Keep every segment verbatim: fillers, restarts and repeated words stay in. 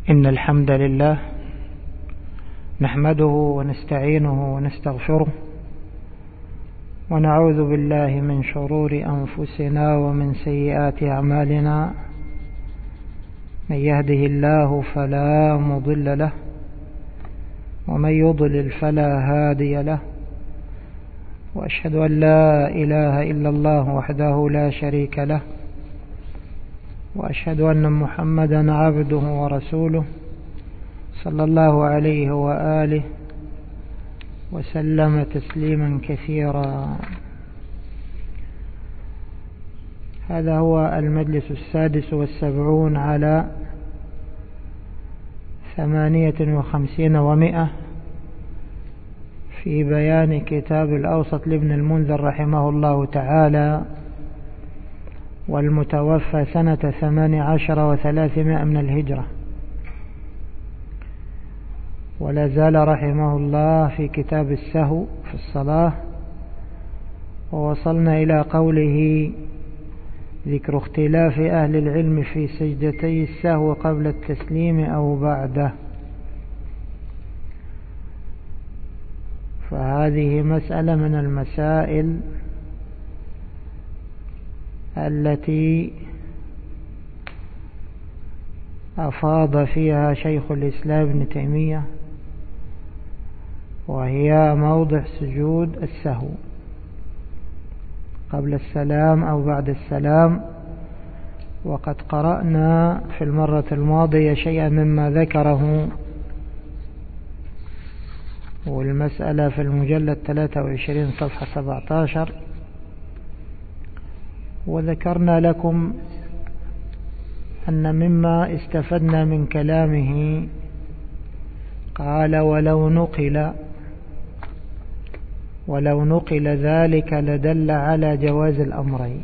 إن الحمد لله نحمده ونستعينه ونستغفره ونعوذ بالله من شرور أنفسنا ومن سيئات أعمالنا. من يهده الله فلا مضل له ومن يضلل فلا هادي له، وأشهد أن لا إله إلا الله وحده لا شريك له، وأشهد أن محمدا عبده ورسوله صلى الله عليه وآله وسلم تسليما كثيرا. هذا هو المجلس السادس والسبعون على ثمانية وخمسين ومئة في بيان كتاب الأوسط لابن المنذر رحمه الله تعالى، والمتوفى سنة ثمان عشر وثلاثمائة من الهجرة. ولا زال رحمه الله في كتاب السهو في الصلاة، ووصلنا إلى قوله: ذكر اختلاف أهل العلم في سجدتي السهو قبل التسليم أو بعده. فهذه مسألة من المسائل التي أفاض فيها شيخ الإسلام ابن تيمية، وهي موضع سجود السهو قبل السلام أو بعد السلام. وقد قرأنا في المرة الماضية شيئا مما ذكره، والمسألة في المجلد ثلاثة وعشرين صفحة سبعة عشر. وذكرنا لكم أن مما استفدنا من كلامه قال: ولو نقل ولو نقل ذلك لدل على جواز الأمرين.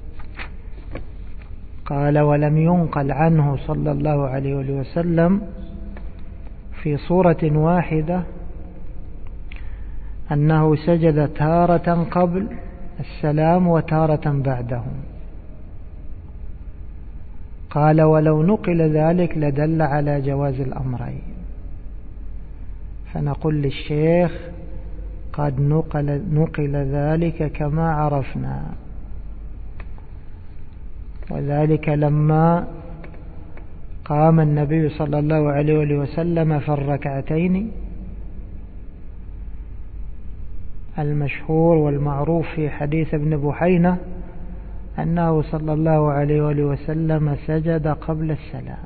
قال: ولم ينقل عنه صلى الله عليه وسلم في صورة واحدة أنه سجد تارة قبل السلام وتارة بعده. قال: ولو نقل ذلك لدل على جواز الأمرين. فنقول للشيخ: قد نقل, نقل ذلك كما عرفنا، وذلك لما قام النبي صلى الله عليه وسلم في الركعتين المشهور والمعروف في حديث ابن بحينة أنه صلى الله عليه وسلم سجد قبل السلام.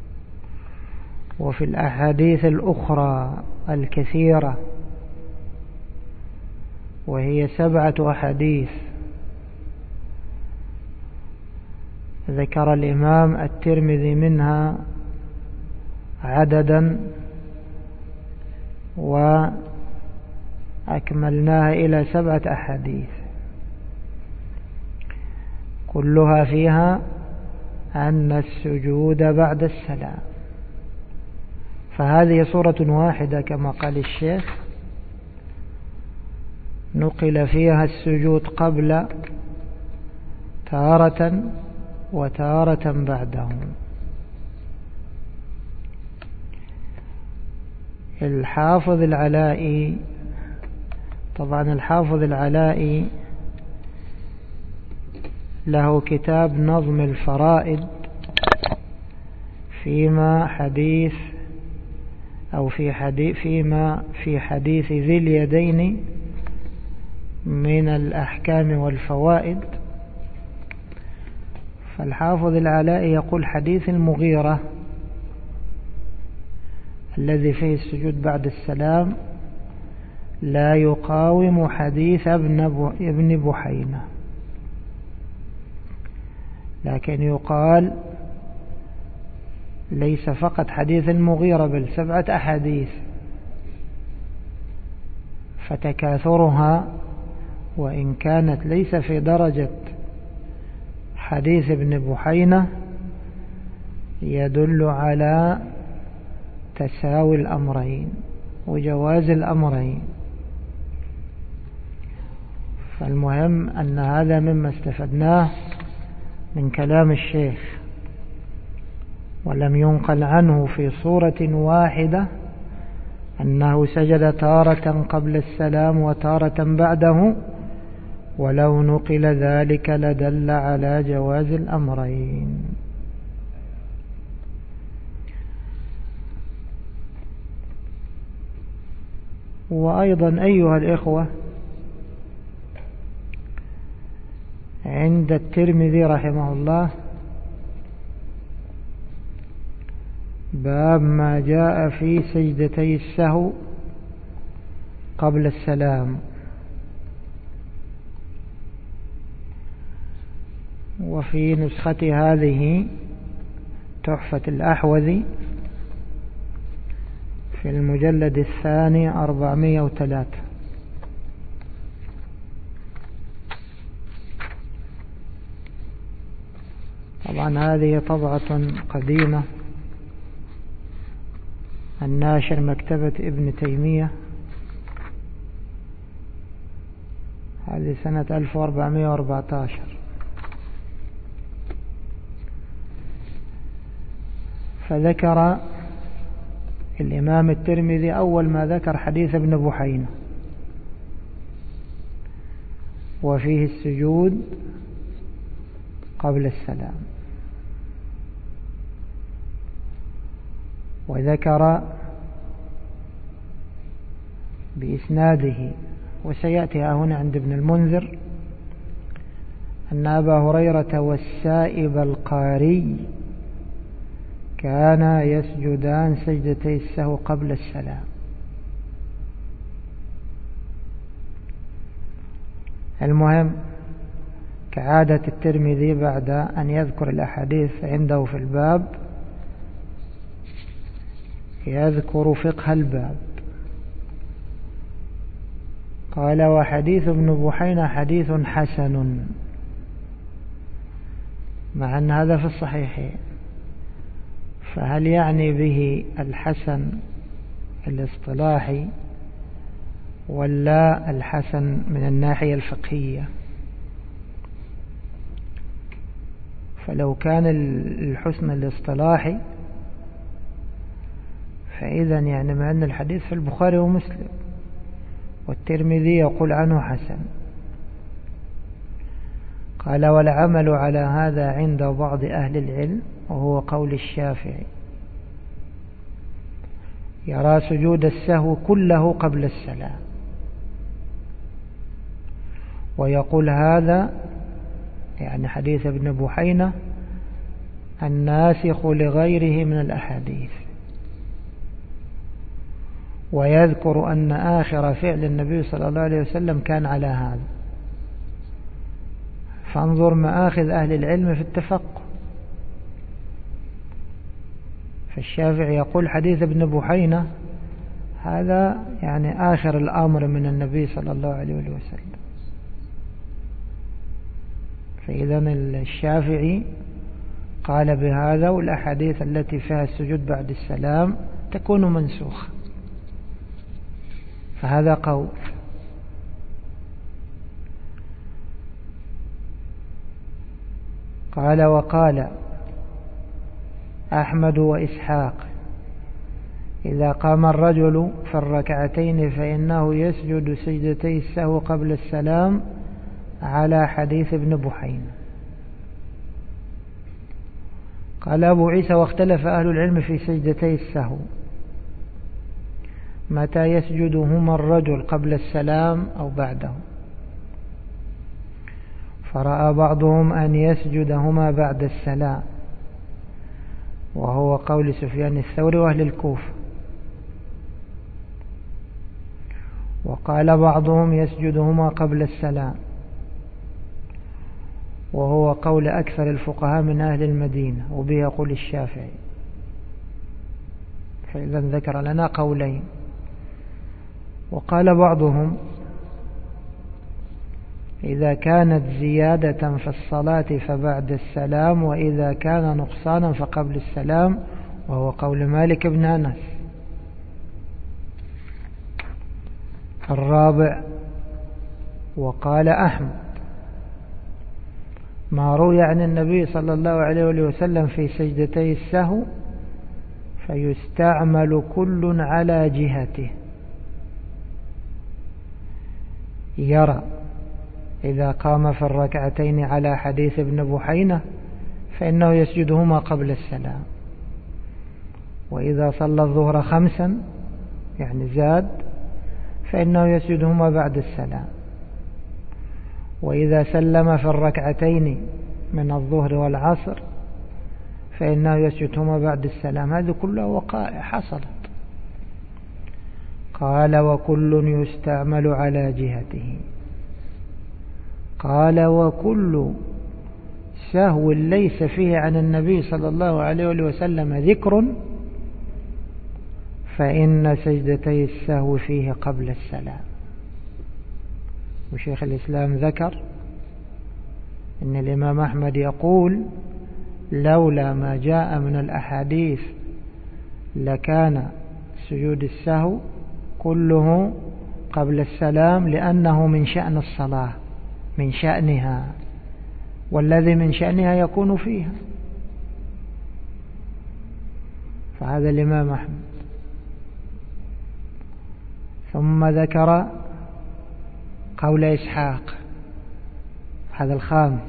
وفي الأحاديث الأخرى الكثيرة، وهي سبعة أحاديث، ذكر الإمام الترمذي منها عددا وأكملناها إلى سبعة أحاديث، كلها فيها أن السجود بعد السلام. فهذه صورة واحدة كما قال الشيخ، نقل فيها السجود قبل تارة وتارة بعده. الحافظ العلائي، طبعا الحافظ العلائي له كتاب نظم الفرائد فيما حديث أو في حديث فيما في حديث ذي اليدين من الأحكام والفوائد. فالحافظ العلائي يقول: حديث المغيرة الذي فيه السجود بعد السلام لا يقاوم حديث ابن بحينة، لكن يقال ليس فقط حديث المغيرة بل سبعة أحاديث، فتكاثرها وإن كانت ليس في درجة حديث ابن بحينة يدل على تساوي الأمرين وجواز الأمرين. فالمهم أن هذا مما استفدناه من كلام الشيخ. ولم ينقل عنه في صورة واحدة أنه سجد تارة قبل السلام وتارة بعده، ولو نقل ذلك لدل على جواز الأمرين. وأيضا أيها الإخوة، عند الترمذي رحمه الله باب ما جاء في سجدتي السهو قبل السلام. وفي نسخة هذه تحفة الأحوذي في المجلد الثاني أربعمائة وثلاثة. طبعا هذه طبعة قديمة، الناشر مكتبة ابن تيمية، هذه سنة ألف وأربعمائة وأربعة عشر. فذكر الإمام الترمذي أول ما ذكر حديث ابن بحينة وفيه السجود قبل السلام، وذكر بإسناده، وسيأتي هنا عند ابن المنذر، أن أبا هريرة والسائب القاري كانا يسجدان سجدتي السهو قبل السلام. المهم، كعادة الترمذي بعد أن يذكر الأحاديث عنده في الباب يذكر فقه الباب. قال: وحديث ابن بحينة حديث حسن، مع أن هذا في الصحيحين، فهل يعني به الحسن الاصطلاحي ولا الحسن من الناحية الفقهية؟ فلو كان الحسن الاصطلاحي فإذا يعني مع أن الحديث في البخاري ومسلم والترمذي يقول عنه حسن. قال: والعمل على هذا عند بعض أهل العلم، وهو قول الشافعي، يرى سجود السهو كله قبل السلام، ويقول هذا يعني حديث ابن بحينة الناسخ لغيره من الأحاديث، ويذكر أن آخر فعل النبي صلى الله عليه وسلم كان على هذا. فانظر مآخذ أهل العلم في التفقه. فالشافعي يقول حديث ابن بحينة هذا يعني آخر الأمر من النبي صلى الله عليه وسلم. فإذا الشافعي قال بهذا، والأحاديث التي فيها السجود بعد السلام تكون منسوخة. فهذا قول. قال: وقال أحمد وإسحاق: إذا قام الرجل في الركعتين فإنه يسجد سجدتي السهو قبل السلام، على حديث ابن بحينة. قال أبو عيسى: واختلف أهل العلم في سجدتي السهو، متى يسجدهما الرجل قبل السلام أو بعده؟ فرأى بعضهم أن يسجدهما بعد السلام، وهو قول سفيان الثوري وأهل الكوفة. وقال بعضهم يسجدهما قبل السلام، وهو قول أكثر الفقهاء من أهل المدينة، وبه يقول الشافعي. فإذا ذكر لنا قولين. وقال بعضهم إذا كانت زيادة في الصلاة فبعد السلام، وإذا كان نقصانا فقبل السلام، وهو قول مالك بن أنس. الرابع: وقال أحمد: ما روي عن النبي صلى الله عليه وسلم في سجدتي السهو فيستعمل كل على جهته. يرى إذا قام في الركعتين على حديث ابن بحينة فإنه يسجدهما قبل السلام، وإذا صلى الظهر خمسا يعني زاد فإنه يسجدهما بعد السلام، وإذا سلم في الركعتين من الظهر والعصر فإنه يسجدهما بعد السلام. هذه كلها وقائع حصلت. قال وكل يستعمل على جهته. قال وكل سهو ليس فيه عن النبي صلى الله عليه وسلم ذكر فإن سجدتي السهو فيه قبل السلام. وشيخ الإسلام ذكر إن الإمام أحمد يقول لولا ما جاء من الأحاديث لكان سجود السهو كله قبل السلام، لأنه من شأن الصلاة، من شأنها، والذي من شأنها يكون فيها. فهذا الإمام أحمد. ثم ذكر قول إسحاق، هذا الخامس،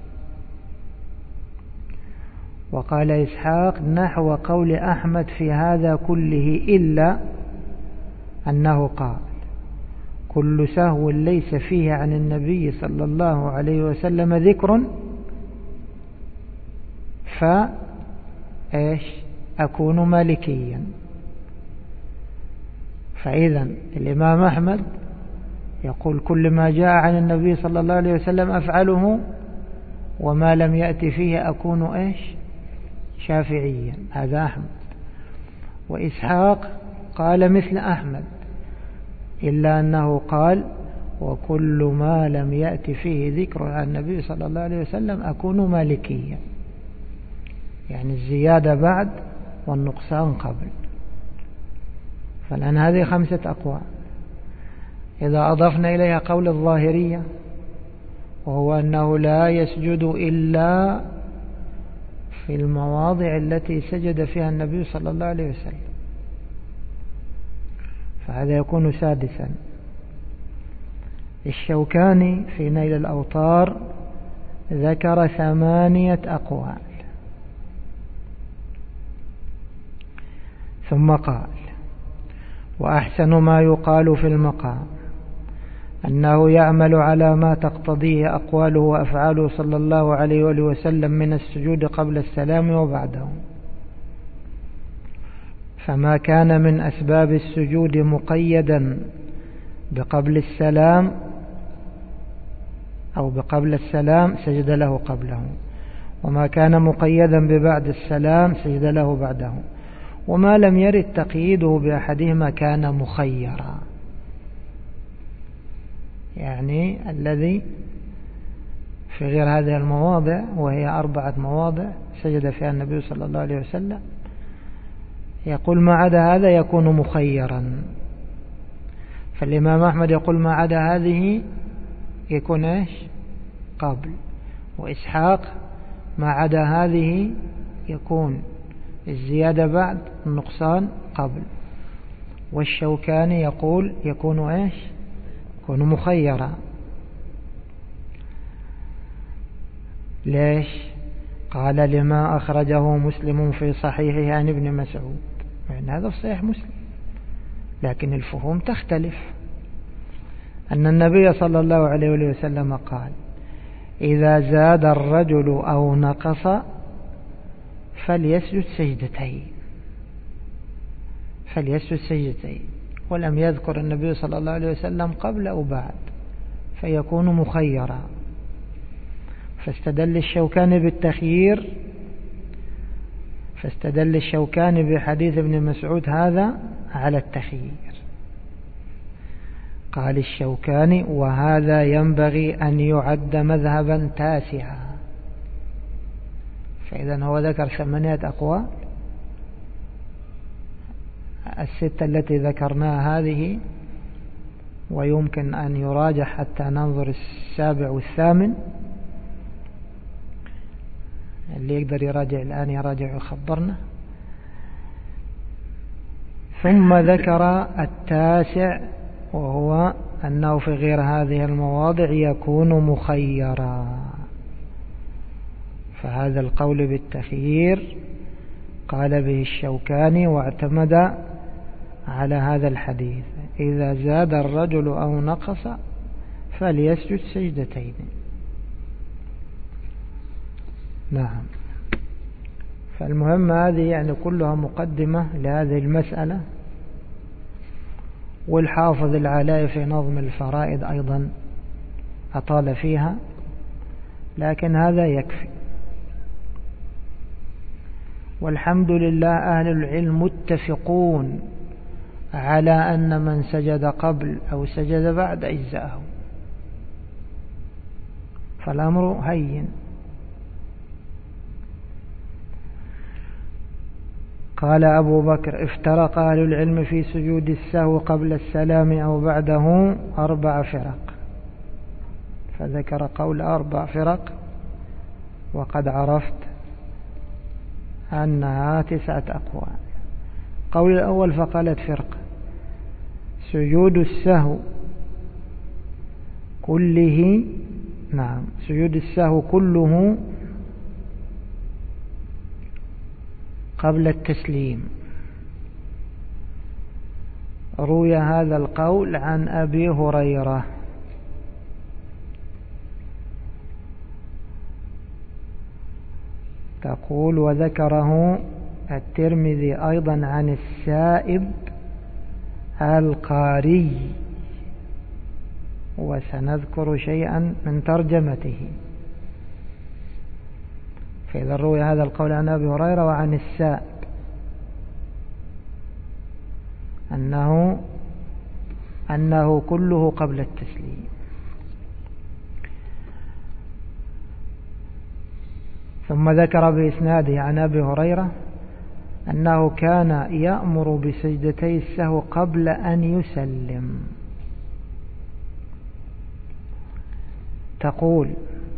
وقال إسحاق نحو قول أحمد في هذا كله إلا أنه قال كل سهو ليس فيه عن النبي صلى الله عليه وسلم ذكر فإيش أكون مالكيا. فإذا الإمام أحمد يقول كل ما جاء عن النبي صلى الله عليه وسلم أفعله، وما لم يأتي فيه أكون إيش شافعيا. هذا أحمد. وإسحاق قال مثل أحمد إلا أنه قال وكل ما لم يأتي فيه ذكر عن النبي صلى الله عليه وسلم أكون مالكيا، يعني الزيادة بعد والنقصان قبل. فالآن هذه خمسة أقوال. إذا أضفنا إليها قول الظاهرية وهو أنه لا يسجد إلا في المواضع التي سجد فيها النبي صلى الله عليه وسلم، فهذا يكون سادسا. الشوكاني في نيل الأوطار ذكر ثمانية أقوال، ثم قال وأحسن ما يقال في المقام أنه يعمل على ما تقتضيه أقواله وأفعاله صلى الله عليه وآله وسلم من السجود قبل السلام وبعده، فما كان من أسباب السجود مقيدا بقبل السلام أو بقبل السلام سجد له قبله، وما كان مقيدا ببعد السلام سجد له بعده، وما لم يرد تقييده بأحدهما كان مخيرا. يعني الذي في غير هذه المواضع، وهي أربعة مواضع سجد فيها النبي صلى الله عليه وسلم، يقول ما عدا هذا يكون مخيرا. فالإمام أحمد يقول ما عدا هذه يكون إيش قبل، وإسحاق ما عدا هذه يكون الزيادة بعد النقصان قبل، والشوكاني يقول يكون إيش يكون مخيرا. ليش؟ قال لما أخرجه مسلم في صحيحه عن ابن مسعود، يعني هذا في صحيح مسلم، لكن الفهوم تختلف. أن النبي صلى الله عليه وسلم قال إذا زاد الرجل أو نقص فليسجد سجدتين، فليسجد سجدتين، ولم يذكر النبي صلى الله عليه وسلم قبل أو بعد، فيكون مخيرا. فاستدل الشوكاني بالتخيير، فاستدل الشوكاني بحديث ابن مسعود هذا على التخيير. قال الشوكاني وهذا ينبغي أن يعد مذهبا تاسعا. فإذا هو ذكر ثمانية أقوال، الستة التي ذكرناها هذه، ويمكن أن يراجع حتى ننظر السابع والثامن، اللي يقدر يراجع الآن يراجع ويخبرنا. ثم ذكر التاسع وهو أنه في غير هذه المواضع يكون مخيرا، فهذا القول بالتخيير قال به الشوكاني واعتمد على هذا الحديث: إذا زاد الرجل أو نقص فليسجد سجدتين. نعم. فالمهم هذه يعني كلها مقدمة لهذه المسألة. والحافظ العلاء في نظم الفرائض أيضا أطال فيها، لكن هذا يكفي. والحمد لله أهل العلم متفقون على أن من سجد قبل أو سجد بعد أجزاءه، فالأمر هين. قال أبو بكر: افترق أهل العلم في سجود السهو قبل السلام أو بعده أربع فرق. فذكر قول أربع فرق، وقد عرفت أنها تسعة أقوال. قول الأول فقالت فرقة: سجود السهو كله، نعم سجود السهو كله قبل التسليم. روي هذا القول عن أبي هريرة، تقول: وذكره الترمذي أيضا عن السائب القاري، وسنذكر شيئا من ترجمته. فإذا روي هذا القول عن أبي هريرة وعن السائب أنه أنه كله قبل التسليم. ثم ذكر بإسناده عن أبي هريرة أنه كان يأمر بسجدتي السهو قبل أن يسلم. تقول: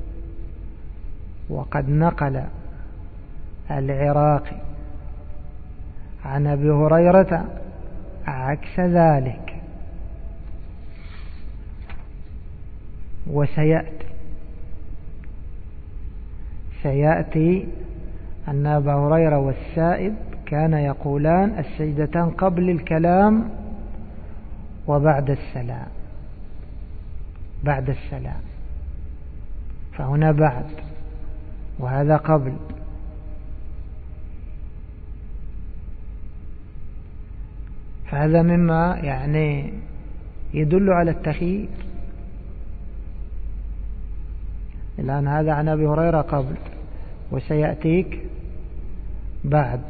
وقد نقل العراقي عن أبي هريرة عكس ذلك، وسيأتي سيأتي أن أبا هريرة والسائب كان يقولان السجدتان قبل الكلام وبعد السلام، بعد السلام، فهنا بعد وهذا قبل. فهذا مما يعني يدل على التخيير. الآن هذا عن أبي هريرة قبل، وسيأتيك بعد.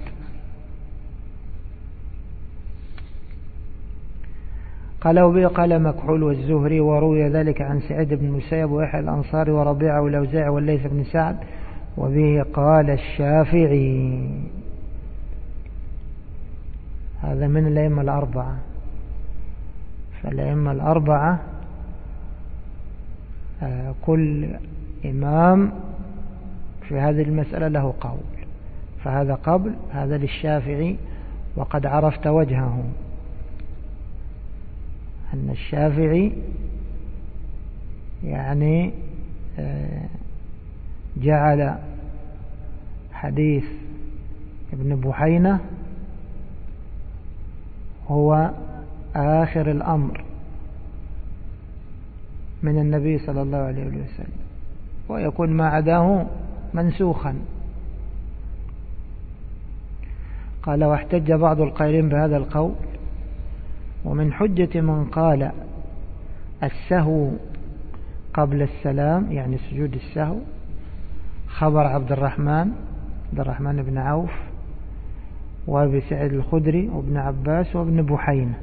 قال وبه قال مكحول والزهري، وروي ذلك عن سعيد بن المسيب ويحيى الأنصاري وربيعة والأوزاعي والليث بن سعد. وبه قال الشافعي. هذا من الأئمة الأربعة. فالأئمة الأربعة كل إمام في هذه المسألة له قول، فهذا قبل، هذا للشافعي. وقد عرفت وجهه أن الشافعي يعني جعل حديث ابن بحينة هو آخر الأمر من النبي صلى الله عليه وسلم، ويكون ما عداه منسوخا. قال واحتج بعض القائلين بهذا القول، ومن حجة من قال السهو قبل السلام يعني سجود السهو خبر عبد الرحمن عبد الرحمن بن عوف وابي سعيد الخدري وابن عباس وابن بحينة،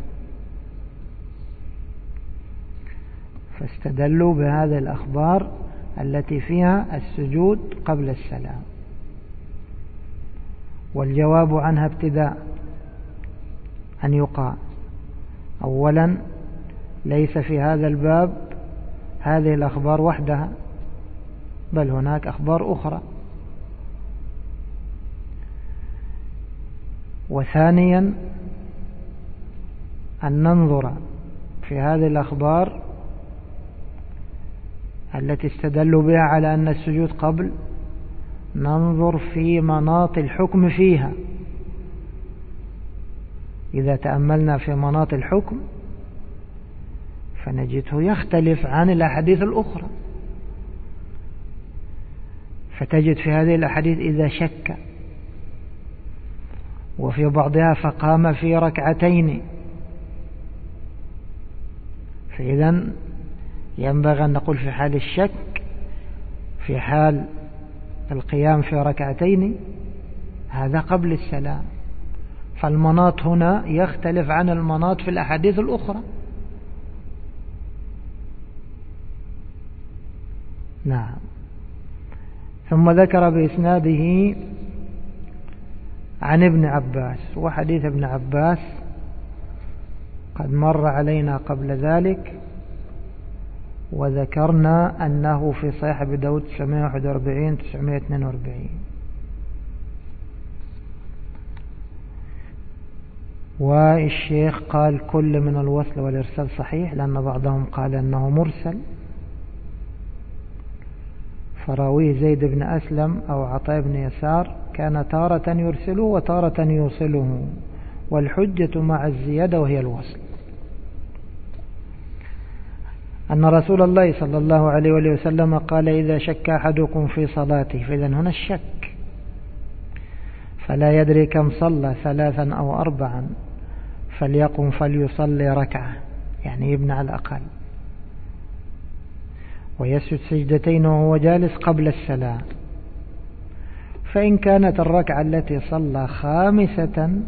فاستدلوا بهذه الأخبار التي فيها السجود قبل السلام. والجواب عنها ابتداء أن يقال: أولا ليس في هذا الباب هذه الأخبار وحدها، بل هناك أخبار أخرى وثانيا أن ننظر في هذه الأخبار التي استدلوا بها على أن السجود قبل، ننظر في مناط الحكم فيها. إذا تأملنا في مناط الحكم فنجده يختلف عن الأحاديث الأخرى، فتجد في هذه الأحاديث إذا شك، وفي بعضها فقام في ركعتين. فإذا ينبغي أن نقول في حال الشك، في حال القيام في ركعتين، هذا قبل السلام. فالمناط هنا يختلف عن المناط في الأحاديث الأخرى. نعم. ثم ذكر بإسناده عن ابن عباس، وحديث ابن عباس قد مر علينا قبل ذلك، وذكرنا أنه في صحيح أبي داود تسعمائة وواحد وأربعين تسعمائة واثنين وأربعين. والشيخ قال كل من الوصل والإرسال صحيح، لأن بعضهم قال أنه مرسل، فراويه زيد بن أسلم أو عطاء بن يسار كان تارة يرسله وتارة يوصله، والحجة مع الزيادة وهي الوصل. أن رسول الله صلى الله عليه وآله وسلم قال إذا شك أحدكم في صلاته، فإذا هنا الشك، فلا يدري كم صلى ثلاثا أو أربعا فليقم فليصلي ركعة، يعني يبنى على الأقل، ويسجد سجدتين وهو جالس قبل السلام. فإن كانت الركعة التي صلى خامسة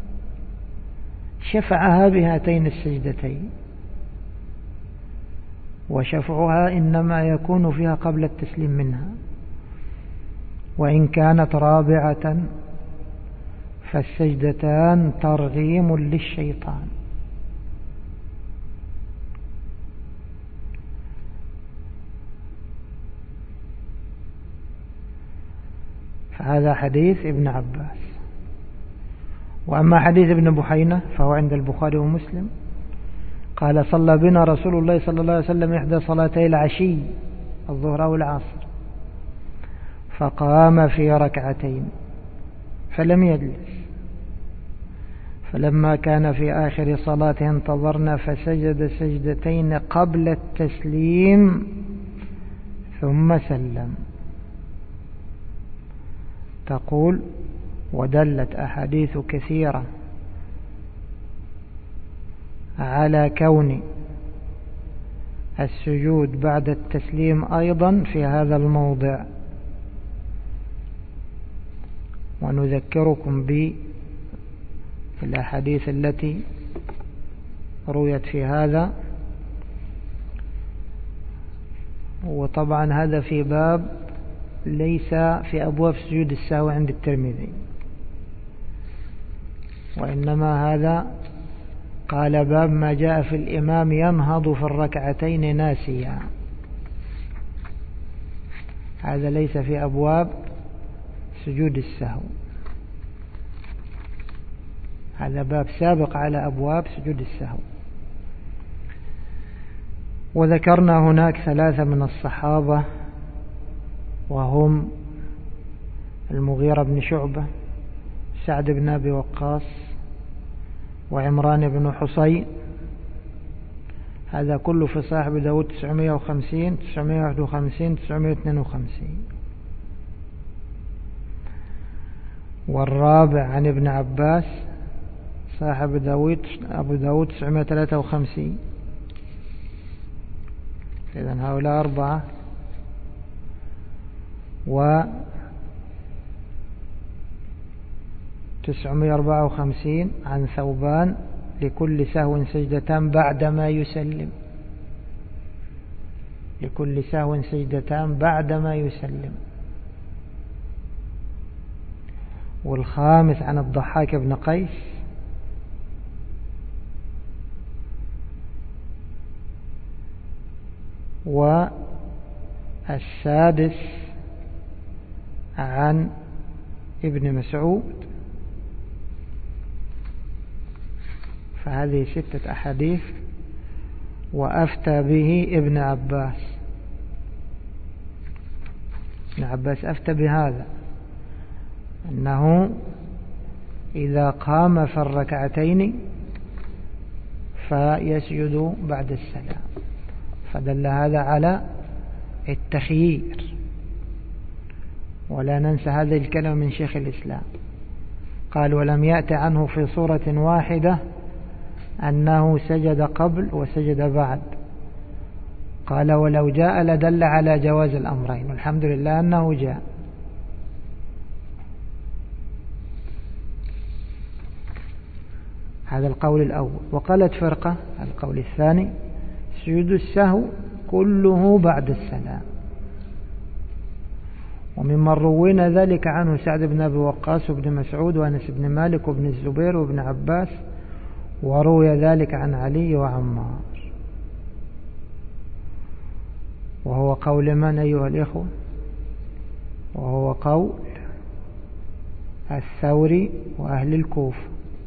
شفعها بهاتين السجدتين، وشفعها إنما يكون فيها قبل التسليم منها. وإن كانت رابعة فالسجدتان ترغيم للشيطان. فهذا حديث ابن عباس. وأما حديث ابن بحينة فهو عند البخاري ومسلم، قال صلى بنا رسول الله صلى الله عليه وسلم إحدى صلاتي العشي الظهر أو العصر، فقام في ركعتين فلم يجلس، فلما كان في آخر صلاته انتظرنا فسجد سجدتين قبل التسليم ثم سلم. تقول ودلت أحاديث كثيرة على كون السجود بعد التسليم أيضا في هذا الموضع، ونذكركم بالأحاديث التي رويت في هذا. وطبعا هذا في باب ليس في أبواب سجود السهو عند الترمذي، وإنما هذا قال باب ما جاء في الإمام ينهض في الركعتين ناسيا. هذا ليس في أبواب سجود السهو، هذا باب سابق على أبواب سجود السهو. وذكرنا هناك ثلاثة من الصحابة، وهم المغيرة بن شعبة، سعد بن أبي وقاص، وعمران بن حصين. هذا كله في صحيح أبي داود تسعمائة وخمسين تسعمائة وواحد وخمسين تسعمائة واثنين وخمسين. والرابع عن ابن عباس صحيح أبي داود أبو داود تسعمائة وثلاثة وخمسين. إذن هؤلاء أربعة. و تسعمائة وأربعة وخمسين عن ثوبان لكل سهو سجدتان بعدما يسلم، لكل سهو سجدتان بعدما يسلم. والخامس عن الضحاك بن قيس والسادس عن ابن مسعود فهذه ستة أحاديث. وأفتى به ابن عباس، ابن عباس أفتى بهذا، أنه إذا قام في الركعتين فيسجد بعد السلام، فدل هذا على التخيير. ولا ننسى هذه الكلمة من شيخ الإسلام، قال: ولم يأت عنه في صورة واحدة أنه سجد قبل وسجد بعد. قال: ولو جاء لدل على جواز الأمرين، والحمد لله أنه جاء. هذا القول الأول. وقالت فرقة القول الثاني: سجود السهو كله بعد السلام. وممن روينا ذلك عنه سعد بن أبي وقاص وابن مسعود وأنس بن مالك وابن الزبير وابن عباس، وروي ذلك عن علي وعمار. وهو قول من أيها الإخوة؟ وهو قول الثوري وأهل الكوفة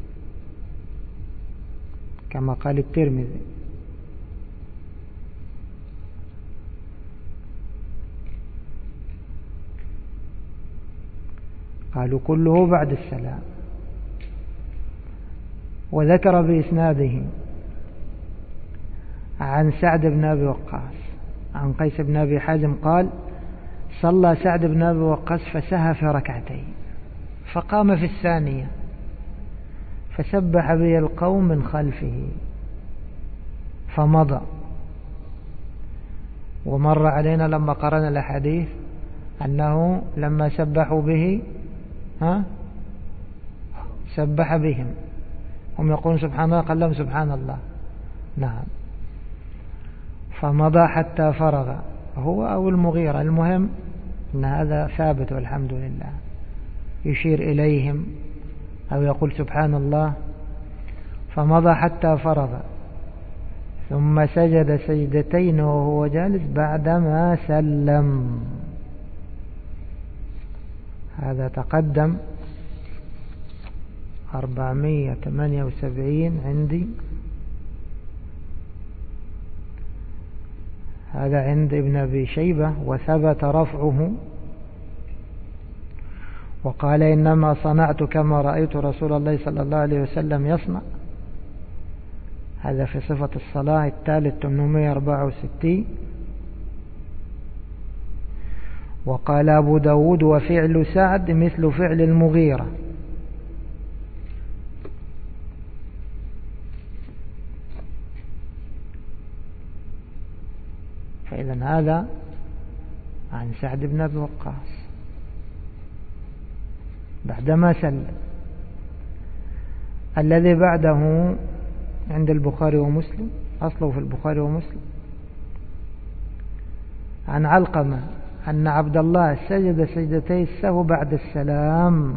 كما قال الترمذي. قالوا كله بعد السلام. وذكر بإسناده عن سعد بن أبي وقاص عن قيس بن أبي حازم قال: صلى سعد بن أبي وقاص فسهى في ركعتين، فقام في الثانية فسبح به القوم من خلفه فمضى. ومر علينا لما قرأنا الأحاديث أنه لما سبحوا به ها سبح بهم، هم يقولون سبحان الله، قال لهم سبحان الله. نعم. فمضى حتى فرغ هو أو المغيرة، المهم أن هذا ثابت والحمد لله. يشير إليهم أو يقول سبحان الله. فمضى حتى فرغ ثم سجد سجدتين وهو جالس بعدما سلم. هذا تقدم أربعمائة وثمانية وسبعين عندي، هذا عند ابن أبي شيبة. وثبت رفعه وقال: إنما صنعت كما رأيت رسول الله صلى الله عليه وسلم يصنع. هذا في صفة الصلاة الثالث ثمانمائة وأربعة وستين. وقال أبو داود: وفعل سعد مثل فعل المغيرة. فإذا هذا عن سعد بن أبي وقاص بعدما سلم. الذي بعده عند البخاري ومسلم، أصله في البخاري ومسلم، عن علقمة أن عبد الله سجد سجدتي السهو بعد السلام،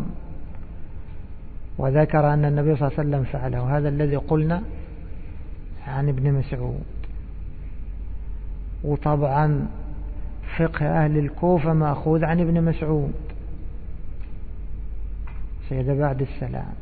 وذكر أن النبي صلى الله عليه وسلم فعله. هذا الذي قلنا عن ابن مسعود. وطبعا فقه أهل الكوفة مأخوذ عن ابن مسعود، سجد بعد السلام.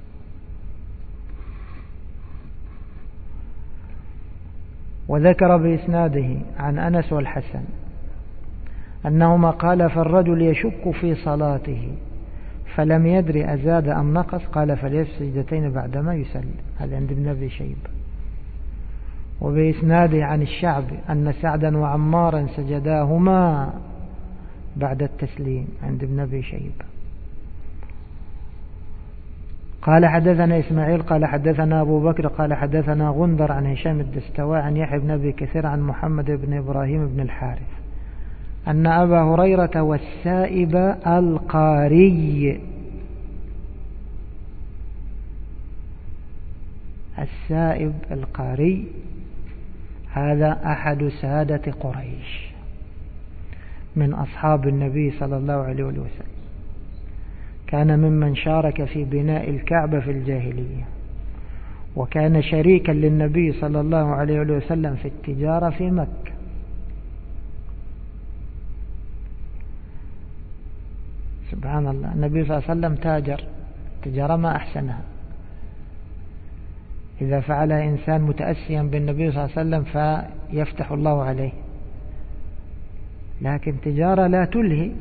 وذكر بإسناده عن أنس والحسن أنهما قال: فالرجل يشك في صلاته فلم يدري أزاد أم نقص، قال: فليسجد سجدتين بعدما يسلم. هذا عند ابن أبي شيبة. وبإسناده عن الشعبي أن سعدا وعمارا سجداهما بعد التسليم عند ابن أبي شيبة. قال: حدثنا إسماعيل قال حدثنا أبو بكر قال حدثنا غندر عن هشام الدستواء عن يحيى بن أبي كثير عن محمد بن إبراهيم بن الحارث أن أبا هريرة والسائب القاري. السائب القاري هذا أحد سادة قريش من أصحاب النبي صلى الله عليه وسلم، كان ممن شارك في بناء الكعبة في الجاهلية، وكان شريكا للنبي صلى الله عليه وسلم في التجارة في مكة. سبحان الله، النبي صلى الله عليه وسلم تاجر تجارة ما أحسنها، إذا فعلها إنسان متأسيا بالنبي صلى الله عليه وسلم فيفتح الله عليه. لكن تجارة لا تلهي،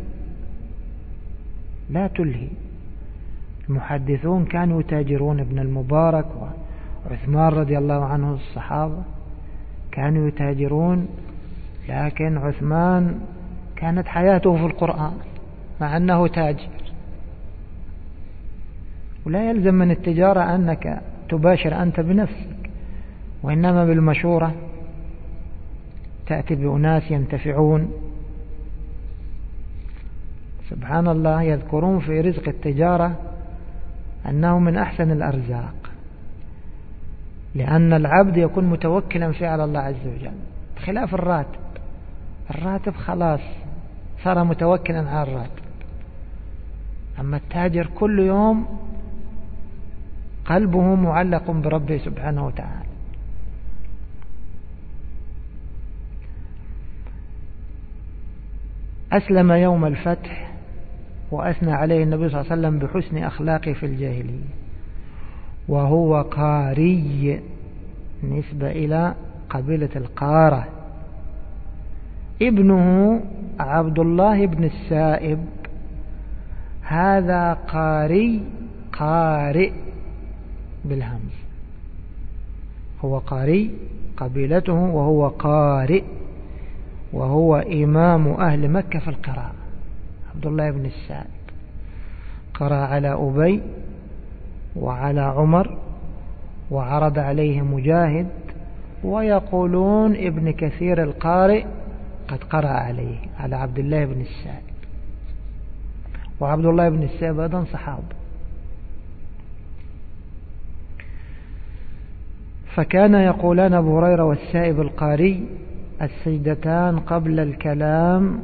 لا تلهي. المحدثون كانوا يتاجرون، ابن المبارك وعثمان رضي الله عنه الصحابة كانوا يتاجرون، لكن عثمان كانت حياته في القرآن مع أنه تاجر. ولا يلزم من التجارة أنك تباشر أنت بنفسك، وإنما بالمشورة تأتي بأناس ينتفعون. سبحان الله، يذكرون في رزق التجارة أنه من أحسن الأرزاق، لأن العبد يكون متوكلا فيه على الله عز وجل، بخلاف الراتب. الراتب خلاص صار متوكلا على الراتب، أما التاجر كل يوم قلبه معلق بربه سبحانه وتعالى. أسلم يوم الفتح، وأثنى عليه النبي صلى الله عليه وسلم بحسن أخلاقه في الجاهلية، وهو قاري نسبة إلى قبيلة القارة. ابنه عبد الله بن السائب هذا قاري، قارئ بالهمز، هو قاري قبيلته، وهو قارئ، وهو إمام أهل مكة في القراءة. عبد الله بن السائب قرأ على أبي وعلى عمر، وعرض عليه مجاهد، ويقولون ابن كثير القارئ قد قرأ عليه على عبد الله بن السائب. وعبد الله بن السائب أيضا صحابي. فكان يقولان أبو هريرة والسائب القاري السجدتان قبل الكلام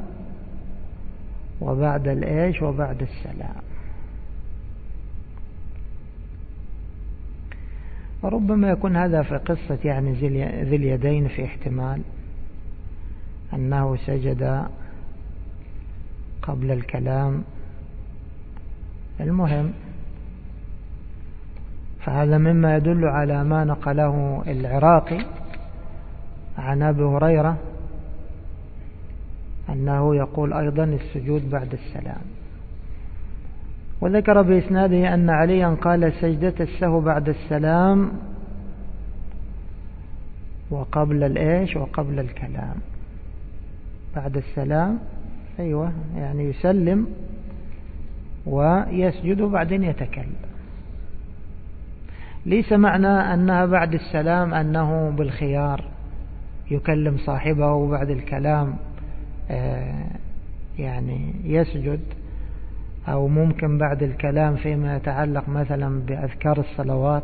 وبعد الإيش وبعد السلام. وربما يكون هذا في قصة يعني ذي اليدين، في احتمال أنه سجد قبل الكلام. المهم، فهذا مما يدل على ما نقله العراقي عن أبي هريرة أنه يقول أيضا السجود بعد السلام. وذكر بإسناده أن عليا قال سجدة السهو بعد السلام وقبل الإيش وقبل الكلام. بعد السلام أيوة، يعني يسلم ويسجد وبعدين يتكلم. ليس معنى أنها بعد السلام أنه بالخيار يكلم صاحبه بعد الكلام يعني يسجد، أو ممكن بعد الكلام فيما يتعلق مثلا بأذكار الصلوات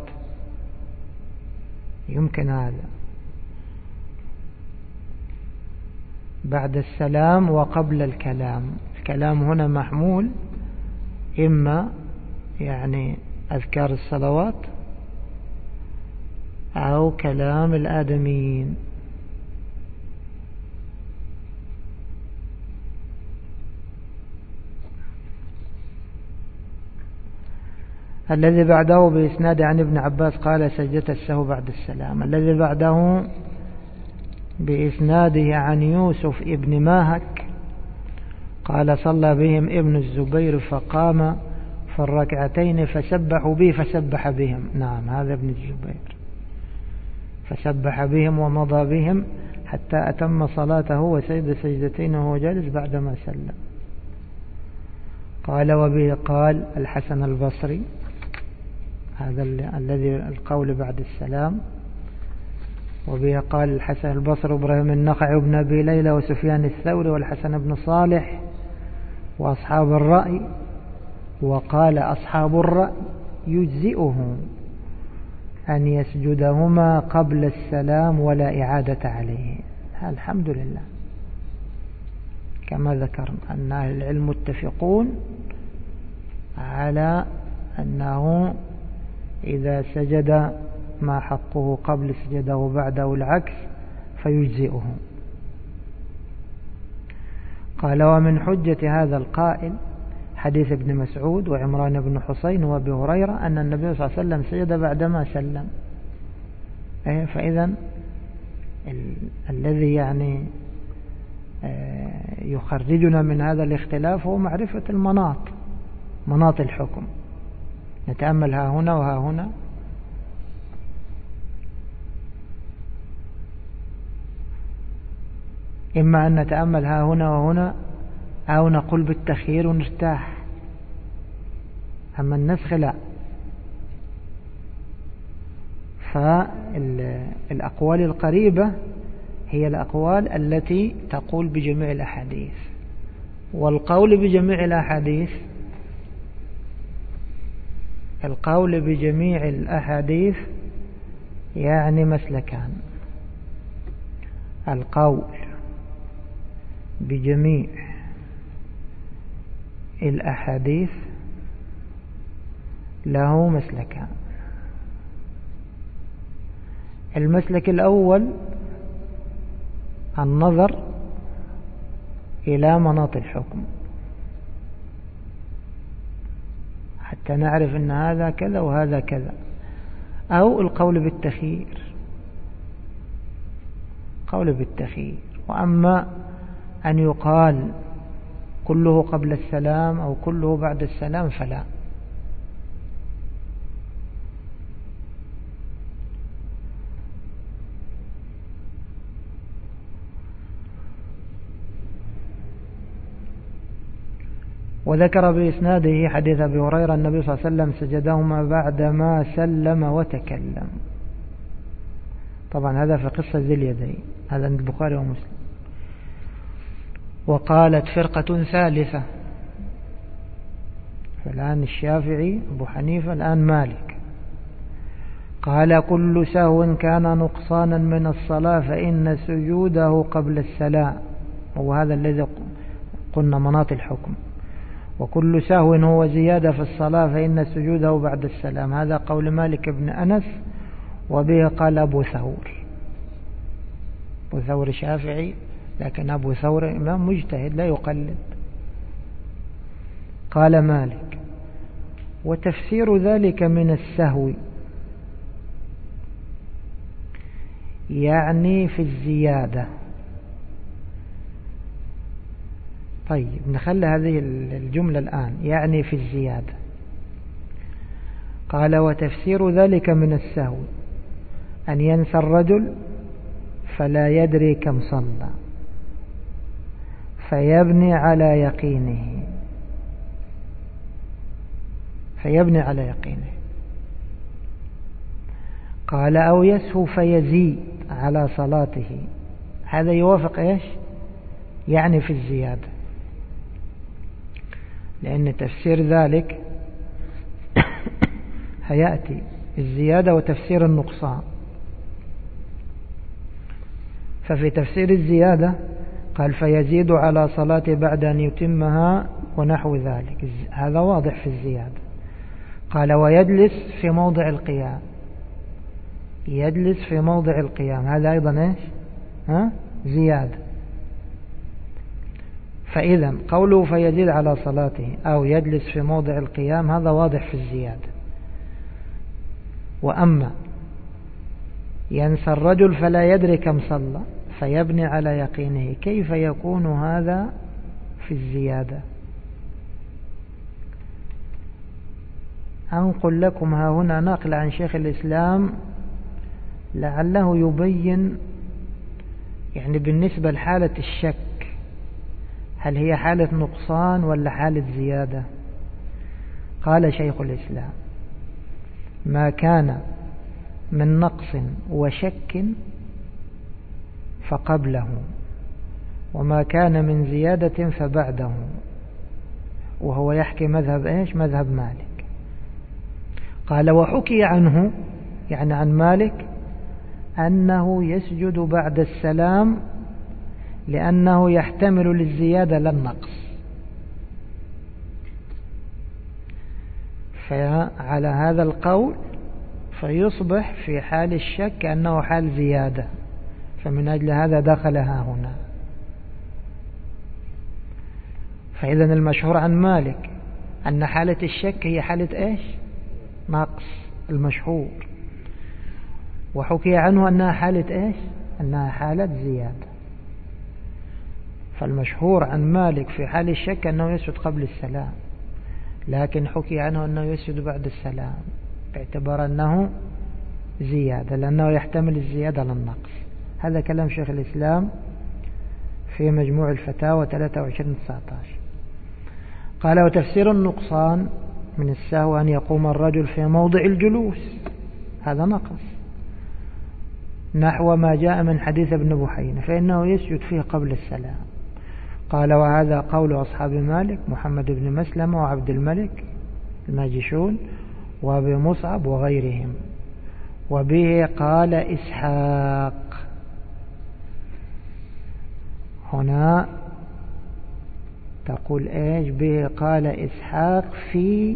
يمكن هذا. بعد السلام وقبل الكلام، الكلام هنا محمول إما يعني أذكار الصلوات أو كلام الآدميين. الذي بعده بإسناد عن ابن عباس قال سجدة السهو بعد السلام. الذي بعده بإسناده عن يوسف ابن ماهك قال صلى بهم ابن الزبير فقام في الركعتين فسبحوا به فسبح بهم. نعم، هذا ابن الزبير. فسبح بهم ومضى بهم حتى أتم صلاته وسجد سجدتين وهو جالس بعدما سلم. قال وبه قال الحسن البصري، هذا الذي القول بعد السلام. وبه قال الحسن البصري وإبراهيم النخعي وابن أبي ليلى وسفيان الثوري والحسن بن صالح وأصحاب الرأي. وقال أصحاب الرأي يجزئه أن يسجدهما قبل السلام ولا إعادة عليه. الحمد لله، كما ذكرنا أن أهل العلم متفقون على أنه إذا سجد ما حقه قبل سجده بعده العكس فيجزئه. قال ومن حجة هذا القائل حديث ابن مسعود وعمران بن حسين وابي هريرة أن النبي صلى الله عليه وسلم سجد بعدما سلم. فإذا ال... الذي يعني يخرجنا من هذا الاختلاف هو معرفة المناط، مناط الحكم. نتأمل ها هنا وها هنا، إما أن نتأمل ها هنا وهنا أو نقول بالتخيير ونرتاح. أما النسخ لا. فالأقوال القريبة هي الأقوال التي تقول بجميع الأحاديث، والقول بجميع الأحاديث القول بجميع الأحاديث يعني مسلكان: القول بجميع الأحاديث له مسلكان. المسلك الأول النظر إلى مناط الحكم حتى نعرف أن هذا كذا وهذا كذا، أو القول بالتخيير، قول بالتخيير. وأما أن يقال كله قبل السلام أو كله بعد السلام فلا. وذكر بإسناده حديث أبي هريرة النبي صلى الله عليه وسلم سجدهما بعدما سلم وتكلم. طبعا هذا في قصة ذي اليدين، هذا عند البخاري ومسلم. وقالت فرقة ثالثة، فالآن الشافعي أبو حنيفة الآن مالك، قال كل سهو كان نقصانا من الصلاة فإن سجوده قبل السلام، وهذا الذي قلنا مناط الحكم. وكل سهو هو زيادة في الصلاة فإن سجوده بعد السلام، هذا قول مالك بن أنس، وبه قال أبو ثور. أبو ثور شافعي، لكن أبو ثور إمام مجتهد لا يقلد. قال مالك: وتفسير ذلك من السهو يعني في الزيادة. طيب نخلي هذه الجملة الآن، يعني في الزيادة. قال: وتفسير ذلك من السهو أن ينسى الرجل فلا يدري كم صلى فيبني على يقينه فيبني على يقينه قال: أو يسهو فيزيد على صلاته. هذا يوافق إيش؟ يعني في الزيادة، لأن تفسير ذلك هيأتي الزيادة وتفسير النقصان. ففي تفسير الزيادة قال: فيزيد على صلاة بعد أن يتمها ونحو ذلك، هذا واضح في الزيادة. قال: ويجلس في موضع القيام، يجلس في موضع القيام، هذا أيضا إيش؟ ها؟ زيادة. فإذا قوله فيزيد على صلاته أو يجلس في موضع القيام هذا واضح في الزيادة. وأما ينسى الرجل فلا يدري كم صلى فيبني على يقينه، كيف يكون هذا في الزيادة؟ أنقل لكم ها هنا نقل عن شيخ الإسلام لعله يبين يعني بالنسبة لحالة الشك هل هي حالة نقصان ولا حالة زيادة. قال شيخ الإسلام: ما كان من نقص وشك فقبله، وما كان من زيادة فبعده. وهو يحكي مذهب إيش؟ مذهب مالك. قال: وحكي عنه يعني عن مالك أنه يسجد بعد السلام لأنه يحتمل للزيادة لا النقص. فعلى هذا القول فيصبح في حال الشك أنه حال زيادة، فمن أجل هذا دخلها هنا. فإذا المشهور عن مالك أن حالة الشك هي حالة إيش؟ نقص، المشهور. وحكي عنه أنها حالة إيش؟ أنها حالة زيادة. فالمشهور عن مالك في حال الشك أنه يسجد قبل السلام، لكن حكي عنه أنه يسجد بعد السلام باعتبار أنه زيادة، لأنه يحتمل الزيادة للنقص. هذا كلام شيخ الإسلام في مجموع الفتاوى ثلاثة وعشرين تسعة عشر. قال: وتفسير النقصان من السهو أن يقوم الرجل في موضع الجلوس، هذا نقص، نحو ما جاء من حديث ابن بحينة، فإنه يسجد فيه قبل السلام. قال: وهذا قول أصحاب مالك محمد بن مسلمة وعبد الملك الماجشون وابي مصعب وغيرهم. وبه قال إسحاق. هنا تقول إيش؟ به قال إسحاق في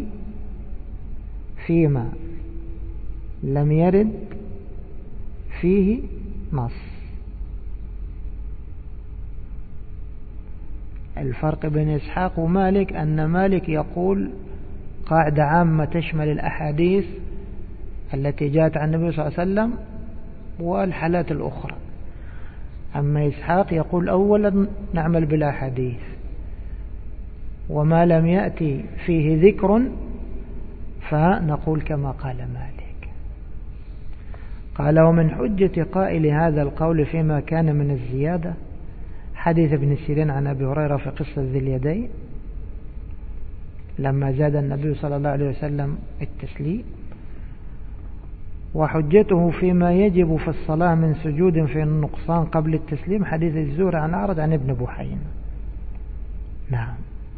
فيما لم يرد فيه نص. الفرق بين إسحاق ومالك أن مالك يقول قاعدة عامة تشمل الأحاديث التي جاءت عن النبي صلى الله عليه وسلم والحالات الأخرى. أما إسحاق يقول أولا نعمل بالأحاديث، وما لم يأتي فيه ذكر فنقول كما قال مالك. قال: ومن حجة قائل هذا القول فيما كان من الزيادة حديث ابن سيرين عن أبي هريرة في قصة ذي اليدين لما زاد النبي صلى الله عليه وسلم التسليم، وحجته فيما يجب في الصلاة من سجود في النقصان قبل التسليم حديث الزهري عن أعرج عن ابن بحينة. نعم.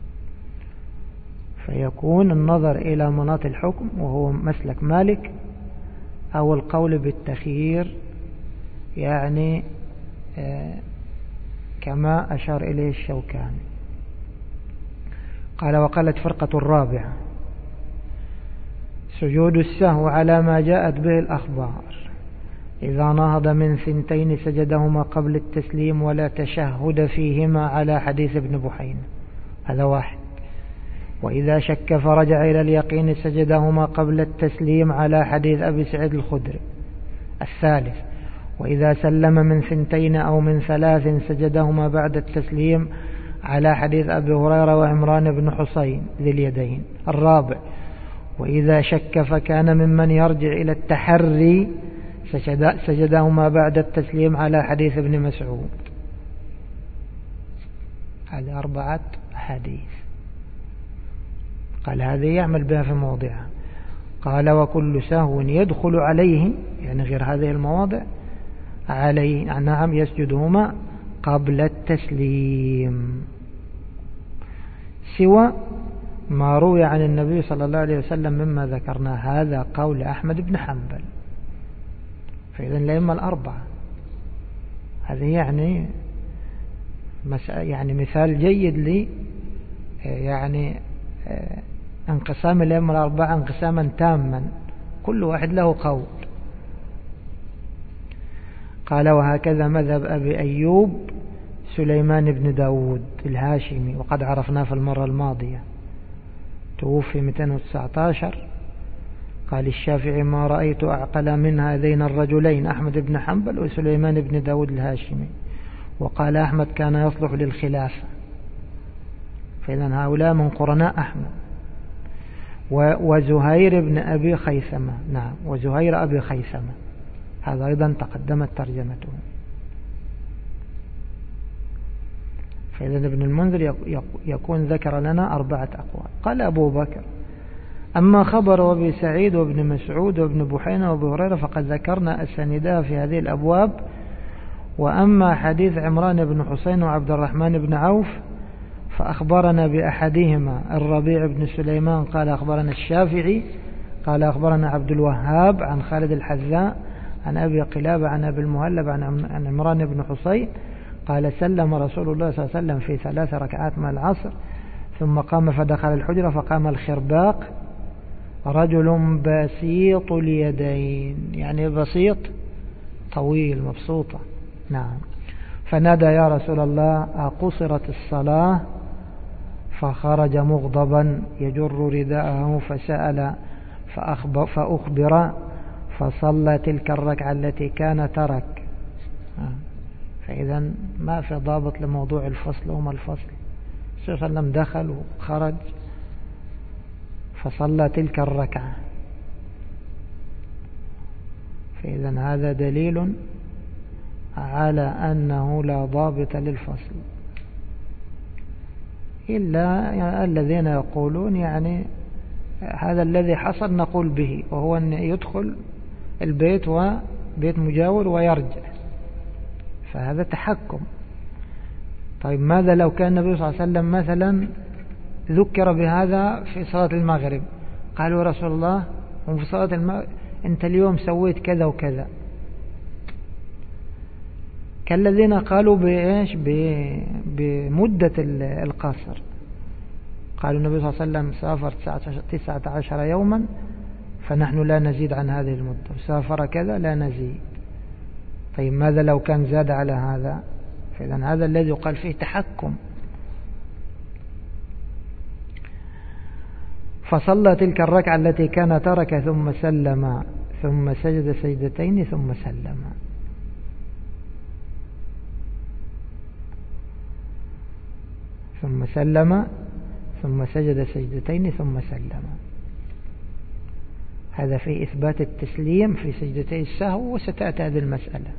فيكون النظر إلى مناط الحكم وهو مسلك مالك، أو القول بالتخيير يعني آه كما أشار إليه الشوكاني. قال: وقالت فرقة الرابعة: سجود السهو على ما جاءت به الأخبار إذا نهض من ثنتين سجدهما قبل التسليم ولا تشهد فيهما على حديث ابن بحينة، هذا واحد. وإذا شك فرجع إلى اليقين سجدهما قبل التسليم على حديث أبي سعيد الخدري، الثالث. وإذا سلم من ثنتين أو من ثلاث سجدهما بعد التسليم على حديث أبي هريرة وعمران بن حسين ذي اليدين، الرابع. وإذا شك فكان ممن يرجع إلى التحري سجد سجدهما بعد التسليم على حديث ابن مسعود. هذه أربعة حديث. قال: هذه يعمل بها في موضعها. قال: وكل سهو يدخل عليه، يعني غير هذه المواضع، عليه نعم يسجدهما قبل التسليم، سوى ما روي عن النبي صلى الله عليه وسلم مما ذكرنا. هذا قول أحمد بن حنبل. فإذا الأئمة الأربعة، هذا يعني يعني مثال جيد لي يعني انقسام الأئمة الأربعة انقساما تاما، كل واحد له قول. قال: وهكذا مذهب أبي أيوب سليمان بن داود الهاشمي، وقد عرفناه في المرة الماضية، توفي مئتين وتسعة عشر. قال الشافعي: ما رأيت أعقل من هذين الرجلين أحمد بن حنبل وسليمان بن داود الهاشمي. وقال أحمد: كان يصلح للخلافة. فإذا هؤلاء من قرناء أحمد. وزهير بن أبي خيثمة، نعم، وزهير أبي خيثمة، هذا أيضا تقدمت ترجمته. فإذا ابن المنذر يكون ذكر لنا أربعة أقوال. قال أبو بكر: أما خبر أبي سعيد وابن مسعود وابن بحينة وابي هريرة فقد ذكرنا أسانيدها في هذه الأبواب. وأما حديث عمران بن حسين وعبد الرحمن بن عوف فأخبرنا بأحدهما الربيع بن سليمان قال أخبرنا الشافعي قال أخبرنا عبد الوهاب عن خالد الحذاء عن أبي قلابة عن أبي المهلب عن عمران بن حسين قال: سلم رسول الله صلى الله عليه وسلم في ثلاث ركعات من العصر ثم قام فدخل الحجرة فقام الخرباق رجل بسيط اليدين، يعني بسيط طويل مبسوطة، نعم، فنادى: يا رسول الله أقصرت الصلاة؟ فخرج مغضبا يجر رداءه فسأل فأخبر, فأخبر فصلى تلك الركعة التي كان ترك. فإذا ما في ضابط لموضوع الفصل وما الفصل. الرسول صلى الله عليه وسلم دخل وخرج فصلى تلك الركعة، فإذا هذا دليل على أنه لا ضابط للفصل، إلا الذين يقولون يعني هذا الذي حصل نقول به، وهو أن يدخل البيت وبيت مجاور ويرجع، فهذا تحكم. طيب ماذا لو كان النبي صلى الله عليه وسلم مثلا ذكر بهذا في صلاة المغرب، قالوا رسول الله وفي صلاة المغرب أنت اليوم سويت كذا وكذا، كالذين قالوا بإيش بمدة القصر، قالوا النبي صلى الله عليه وسلم سافر تسعة عشر يوما فنحن لا نزيد عن هذه المدة، سافر كذا لا نزيد. طيب ماذا لو كان زاد على هذا؟ فإذا هذا الذي يقال فيه تحكم. فصلى تلك الركعة التي كان ترك ثم سلم ثم سجد سجدتين ثم سلم. ثم سلم ثم سجد سجدتين ثم سلم. هذا في إثبات التسليم في سجدتي السهو، وستأتي هذه المسألة.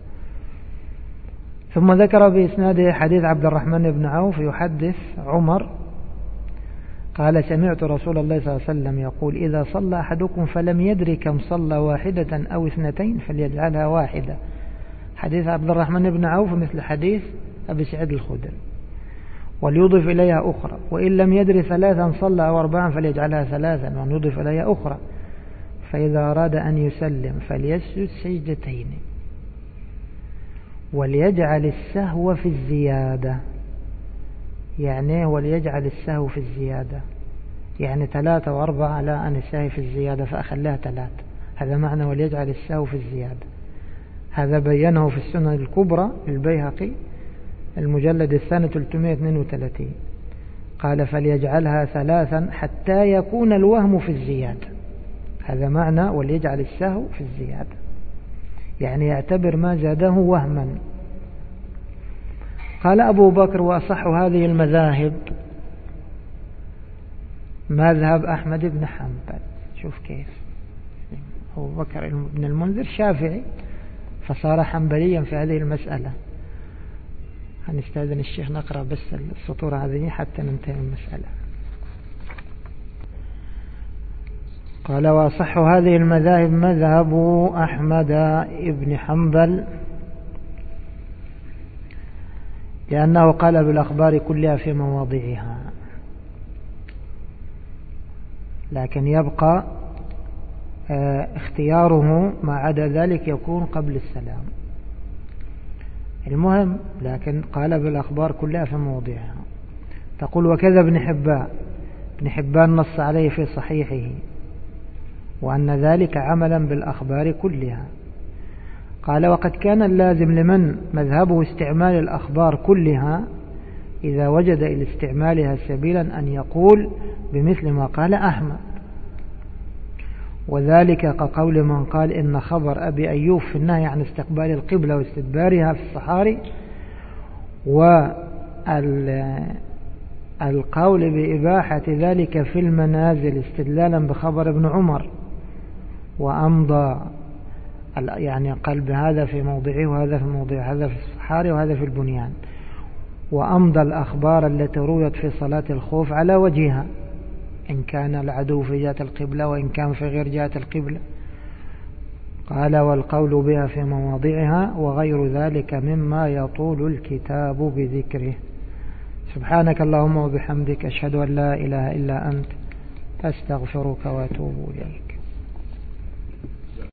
ثم ذكر بإسناده حديث عبد الرحمن بن عوف يحدث عمر قال سمعت رسول الله صلى الله عليه وسلم يقول إذا صلى أحدكم فلم يدري كم صلى واحدة أو اثنتين فليجعلها واحدة. حديث عبد الرحمن بن عوف مثل حديث أبي سعيد الخدري، وليضف إليها أخرى وإن لم يدري ثلاثا صلى أو أربعا فليجعلها ثلاثا وليضف إليها أخرى، فإذا أراد أن يسلم فليسجد سجدتين وليجعل السهو في الزيادة. يعني وليجعل السهو في الزيادة يعني ثلاثة وأربعة لا أن السهو في الزيادة فأخليها ثلاثة، هذا معنى وليجعل السهو في الزيادة. هذا بينه في السنن الكبرى للبيهقي المجلد الثاني ثلاثمائة واثنين وثلاثين، قال فليجعلها ثلاثا حتى يكون الوهم في الزيادة. هذا معنى وليجعل السهو في الزيادة، يعني يعتبر ما زاده وهما. قال أبو بكر وأصح هذه المذاهب مذهب أحمد بن حنبل. شوف كيف أبو بكر بن المنذر شافعي فصار حنبليا في هذه المسألة. هنستاذن الشيخ نقرأ بس السطور هذه حتى ننتهي المسألة. قال وأصح هذه المذاهب مذهب أحمد بن حنبل لأنه قال بالأخبار كلها في مواضعها، لكن يبقى اختياره ما عدا ذلك يكون قبل السلام. المهم لكن قال بالأخبار كلها في مواضعها. تقول وكذا ابن حبان ابن حبان نص عليه في صحيحه وأن ذلك عملا بالأخبار كلها. قال وقد كان اللازم لمن مذهبه استعمال الأخبار كلها إذا وجد إلى استعمالها سبيلا أن يقول بمثل ما قال أحمد، وذلك كقول من قال إن خبر أبي أيوب في النهي عن استقبال القبلة واستدبارها في الصحاري، والقول بإباحة ذلك في المنازل استدلالا بخبر ابن عمر، وأمضى يعني قال بهذا في موضعه وهذا في موضعه، هذا في الصحاري وهذا في البنيان، وأمضى الأخبار التي رويت في صلاة الخوف على وجهها إن كان العدو في جهة القبلة وإن كان في غير جهة القبلة. قال والقول بها في مواضعها وغير ذلك مما يطول الكتاب بذكره. سبحانك اللهم وبحمدك أشهد أن لا إله إلا أنت أستغفرك وأتوب إليك.